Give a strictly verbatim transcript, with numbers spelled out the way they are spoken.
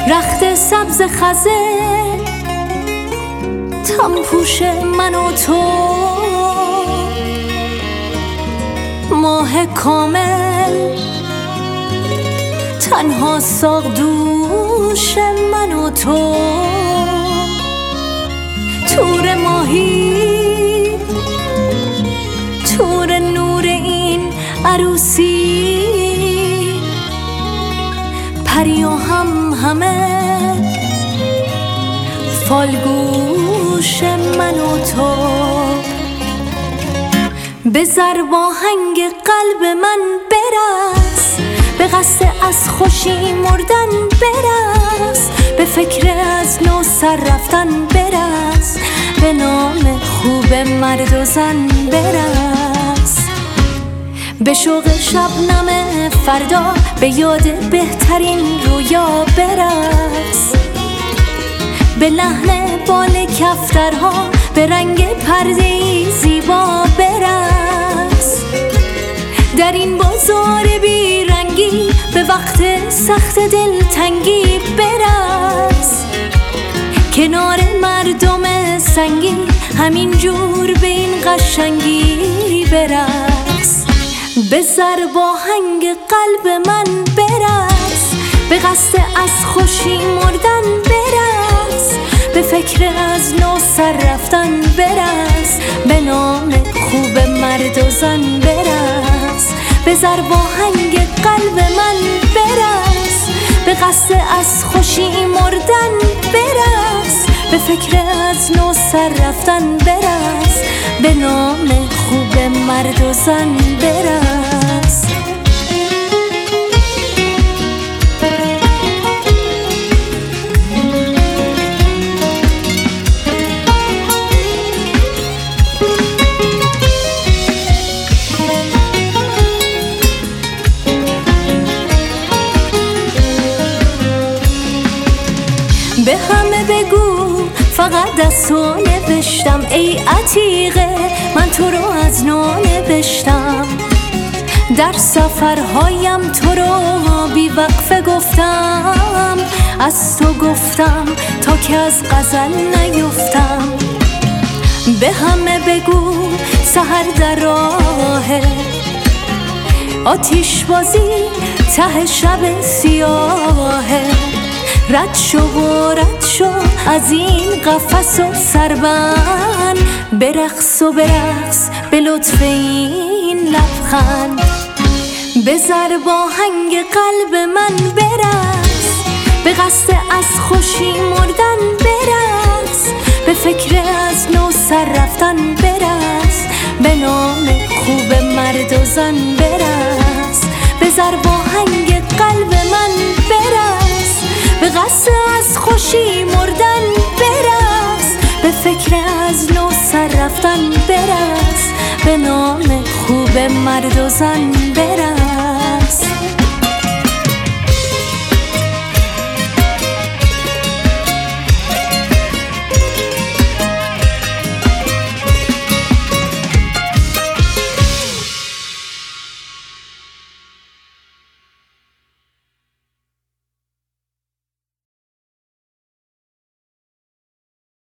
رخت سبز خزه تم پوش من و تو، ماه کامل تنها ساق دوش من و تو، تور ماهی تور نور این عروسی، پری و هم همه فالگوش من و تو. به ضرب آهنگ قلب من برس، به قصد از خوشی مردن برس، به فکر از نو سر رفتن برس، به نام خوب مرد و زن برس، به شوق شبنم فردا، به یاد بهترین رویا برس، به لحن بال کفترها، به رنگ پرده‌ای زیبا برس، در این بازار بیرنگی به وقت سخت دلتنگی برس، کنار مردم سنگی همین جور به این قشنگی برس، به ضرب آهنگ قلب من برس، به قصد از خوشی مردن برس، به فکر از نو سر رفتن برس، به نام خوب مرد و زن برس، به ضرب آهنگ قلب من برس، به قصد از خوشی مردن برس، به فکر از نو سر رفتن برس، به نام خوب مرد و زن برس. به همه بگو فقط از تو نوشتم ای عتیقه، من تو رو از نو نوشتم، در سفرهایم تو رو بی وقفه گفتم، از تو گفتم تا که از غزل نیفتم. به همه بگو سحر در راهه، آتیش بازی ته شب سیاهه، رد شو و رد شو از این قفس و سربند، برقص و برقص به لطف این لبخند، به ضرب آهنگ قلب من برس، به قصد از خوشی مردن برس، به فکر از نو سر رفتن برس، به نام خوب مرد و زن برس، به ضرب آهنگ قلب من برس، به قصد از خوشی مردن برس، به فکر از نو سر رفتن برس، به نام خوب مرد و زن برس.